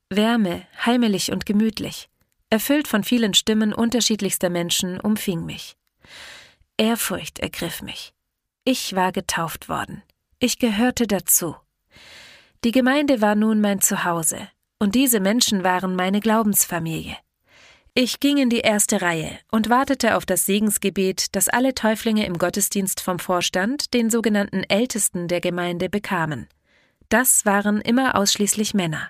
Wärme, heimelig und gemütlich, erfüllt von vielen Stimmen unterschiedlichster Menschen, umfing mich. Ehrfurcht ergriff mich. Ich war getauft worden. Ich gehörte dazu. Die Gemeinde war nun mein Zuhause, und diese Menschen waren meine Glaubensfamilie. Ich ging in die erste Reihe und wartete auf das Segensgebet, das alle Täuflinge im Gottesdienst vom Vorstand, den sogenannten Ältesten der Gemeinde, bekamen. Das waren immer ausschließlich Männer.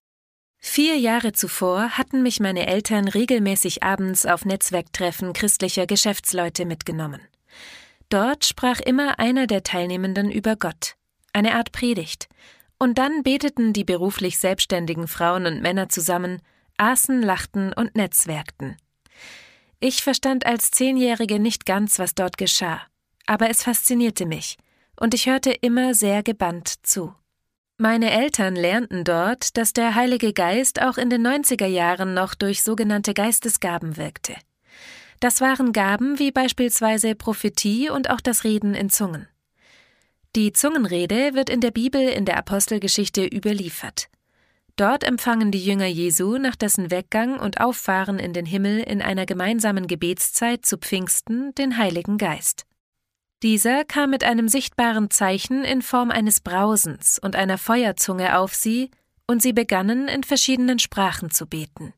4 Jahre zuvor hatten mich meine Eltern regelmäßig abends auf Netzwerktreffen christlicher Geschäftsleute mitgenommen. Dort sprach immer einer der Teilnehmenden über Gott, eine Art Predigt, und dann beteten die beruflich selbstständigen Frauen und Männer zusammen, aßen, lachten und netzwerkten. Ich verstand als 10-Jährige nicht ganz, was dort geschah, aber es faszinierte mich, und ich hörte immer sehr gebannt zu. Meine Eltern lernten dort, dass der Heilige Geist auch in den 90er Jahren noch durch sogenannte Geistesgaben wirkte. Das waren Gaben wie beispielsweise Prophetie und auch das Reden in Zungen. Die Zungenrede wird in der Bibel in der Apostelgeschichte überliefert. Dort empfangen die Jünger Jesu nach dessen Weggang und Auffahren in den Himmel in einer gemeinsamen Gebetszeit zu Pfingsten den Heiligen Geist. Dieser kam mit einem sichtbaren Zeichen in Form eines Brausens und einer Feuerzunge auf sie, und sie begannen in verschiedenen Sprachen zu beten.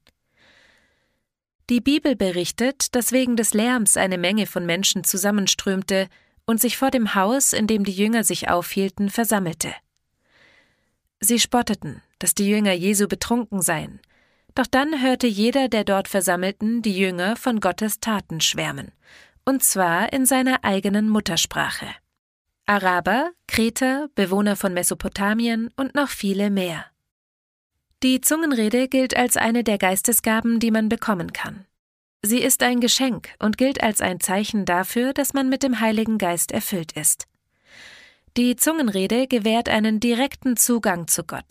Die Bibel berichtet, dass wegen des Lärms eine Menge von Menschen zusammenströmte und sich vor dem Haus, in dem die Jünger sich aufhielten, versammelte. Sie spotteten, dass die Jünger Jesu betrunken seien, doch dann hörte jeder der dort Versammelten die Jünger von Gottes Taten schwärmen, und zwar in seiner eigenen Muttersprache. Araber, Kreter, Bewohner von Mesopotamien und noch viele mehr. Die Zungenrede gilt als eine der Geistesgaben, die man bekommen kann. Sie ist ein Geschenk und gilt als ein Zeichen dafür, dass man mit dem Heiligen Geist erfüllt ist. Die Zungenrede gewährt einen direkten Zugang zu Gott.